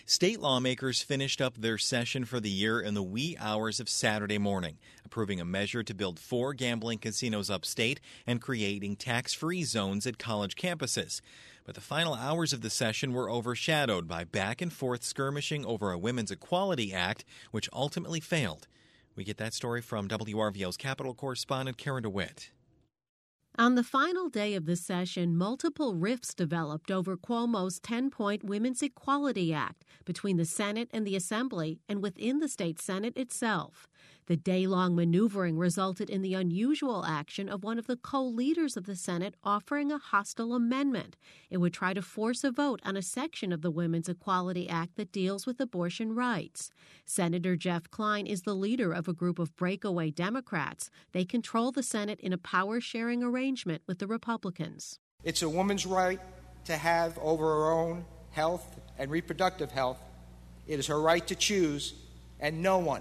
State lawmakers finished up their session for the year in the wee hours of Saturday morning, approving a measure to build 4 gambling casinos upstate and creating tax-free zones at college campuses. But the final hours of the session were overshadowed by back-and-forth skirmishing over a Women's Equality Act, which ultimately failed. We get that story from WRVO's Capitol correspondent Karen DeWitt. On the final day of the session, multiple rifts developed over Cuomo's 10-point Women's Equality Act between the Senate and the Assembly and within the state Senate itself. The day-long maneuvering resulted in the unusual action of one of the co-leaders of the Senate offering a hostile amendment. It would try to force a vote on a section of the Women's Equality Act that deals with abortion rights. Senator Jeff Kline is the leader of a group of breakaway Democrats. They control the Senate in a power-sharing arrangement with the Republicans. It's a woman's right to have over her own health and reproductive health. It is her right to choose, and no one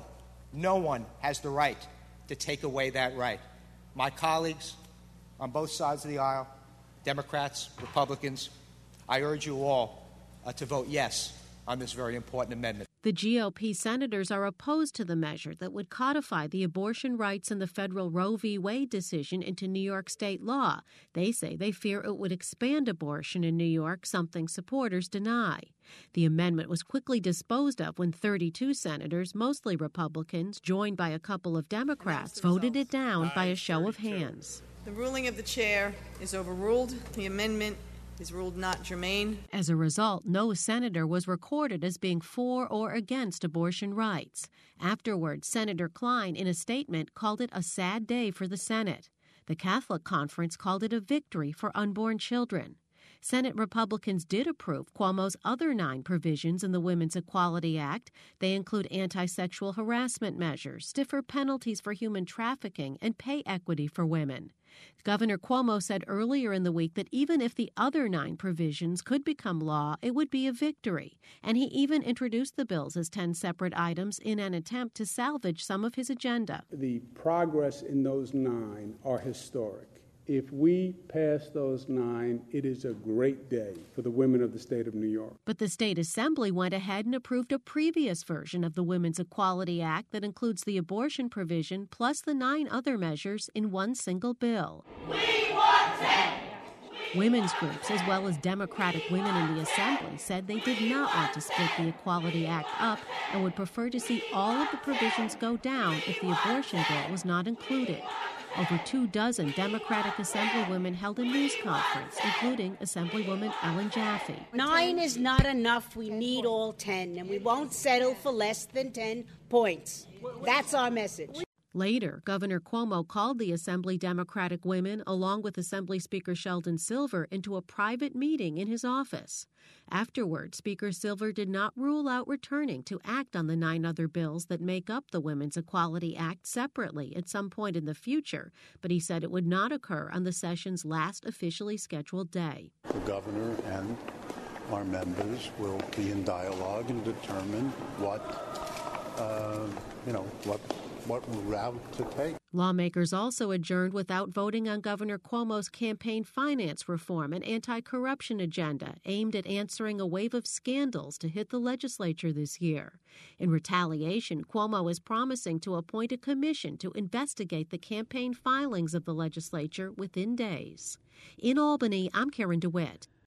has the right to take away that right. My colleagues on both sides of the aisle, Democrats, Republicans, I urge you all to vote yes on this very important amendment. The GOP senators are opposed to the measure that would codify the abortion rights in the federal Roe v. Wade decision into New York state law. They say they fear it would expand abortion in New York, something supporters deny. The amendment was quickly disposed of when 32 senators, mostly Republicans, joined by a couple of Democrats, voted it down by a show of hands. The ruling of the chair is overruled. The amendment is ruled not germane. As a result, no senator was recorded as being for or against abortion rights. Afterward, Senator Kline, in a statement, called it a sad day for the Senate. The Catholic Conference called it a victory for unborn children. Senate Republicans did approve Cuomo's other 9 provisions in the Women's Equality Act. They include anti-sexual harassment measures, stiffer penalties for human trafficking, and pay equity for women. Governor Cuomo said earlier in the week that even if the other 9 provisions could become law, it would be a victory. And he even introduced the bills as 10 separate items in an attempt to salvage some of his agenda. The progress in those 9 are historic. If we pass those 9, it is a great day for the women of the state of New York. But the state assembly went ahead and approved a previous version of the Women's Equality Act that includes the abortion provision plus the 9 other measures in one single bill. We want 10! Women's groups, as well as Democratic women in the Assembly, said they did not want to split the Equality Act up and would prefer to see all of the provisions go down if the abortion bill was not included. Over 24 Democratic Assemblywomen held a news conference, including Assemblywoman Ellen Jaffe. 9 is not enough. We need all 10, and we won't settle for less than 10 points. That's our message. Later, Governor Cuomo called the Assembly Democratic women, along with Assembly Speaker Sheldon Silver, into a private meeting in his office. Afterward, Speaker Silver did not rule out returning to act on the 9 other bills that make up the Women's Equality Act separately at some point in the future, but he said it would not occur on the session's last officially scheduled day. The governor and our members will be in dialogue and determine what route to take. Lawmakers also adjourned without voting on Governor Cuomo's campaign finance reform and anti-corruption agenda aimed at answering a wave of scandals to hit the legislature this year. In retaliation, Cuomo is promising to appoint a commission to investigate the campaign filings of the legislature within days. In Albany, I'm Karen DeWitt.